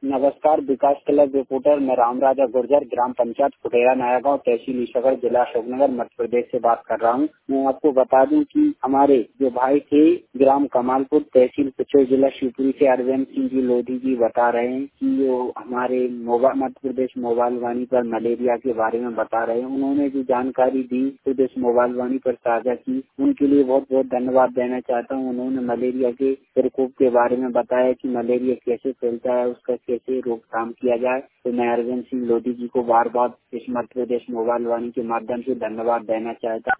नमस्कार, विकास club reporter मैं रामराजा गुर्जर, ग्राम पंचायत फुटेरा नया गाँव, तहसील ईसागढ़, जिला अशोकनगर, मध्य प्रदेश से बात कर रहा हूँ। मैं आपको बता दूं कि हमारे जो भाई थे ग्राम कमालपुर, तहसील पिछोर, जिला शिवपुरी से अरविंद सिंह जी लोधी जी बता रहे हैं कि वो हमारे मध्य प्रदेश मोबाइल वाणी पर मलेरिया के बारे में बता रहे हैं। उन्होंने जो जानकारी दी प्रदेश मोबाइल वाणी पर साझा की, उनके लिए बहुत बहुत धन्यवाद देना चाहता हूँ। उन्होंने मलेरिया के प्रकोप के बारे में बताया कि मलेरिया कैसे फैलता है, उसका कैसे रोकथाम किया जाए। तो मैं अरविंद सिंह लोधी जी को बार बार इस मध्य प्रदेश मोबाइल वाणी के माध्यम से धन्यवाद देना चाहता हूँ।